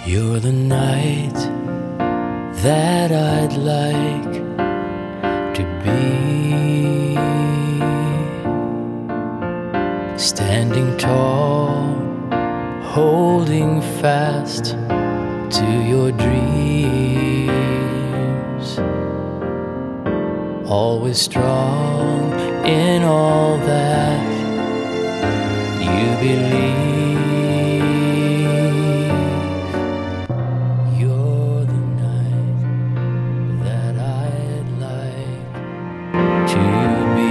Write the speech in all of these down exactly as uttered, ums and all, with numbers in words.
You're the night that I'd like to be, standing tall, holding fast to your dreams, always strong in all that you believe. You're the night that I'd like to be,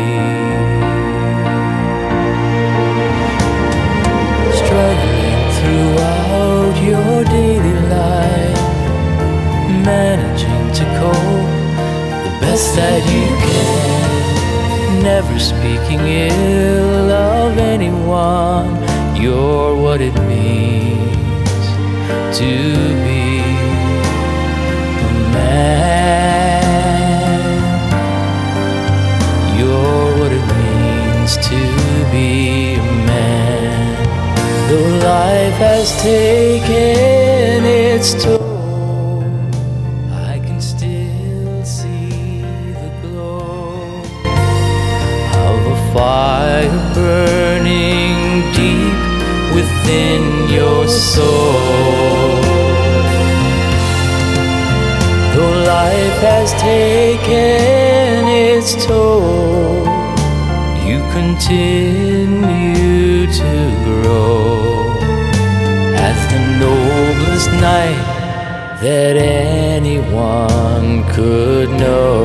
struggling throughout your daily life, managing to cope the best that you can, never speaking ill of anyone. You're what it means to be a man. You're what it means to be a man. Though life has taken its toll, I can still see the glow of a fire burning deep within your soul. Though life has taken its toll, you continue to grow as the noblest knight that anyone could know.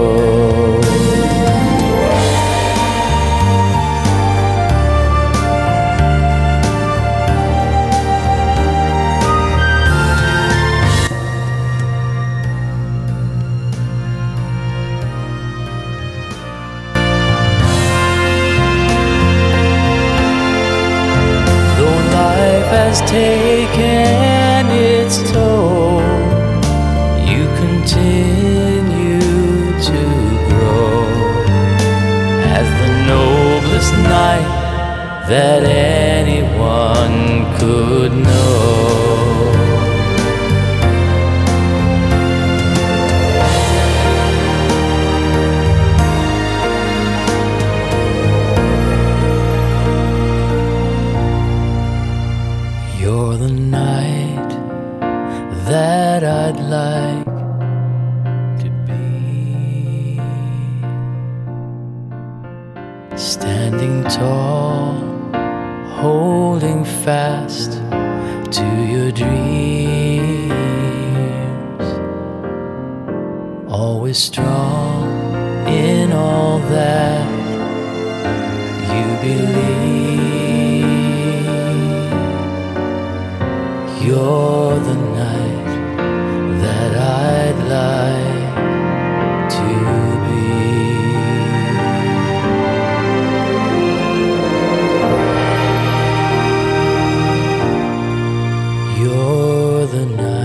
Has taken its toll, you continue to grow as the noblest knight that anyone could know. You're the night that I'd like to be, standing tall, holding fast to your dreams, always strong in all that you believe. You're the night that I'd like to be. You're the night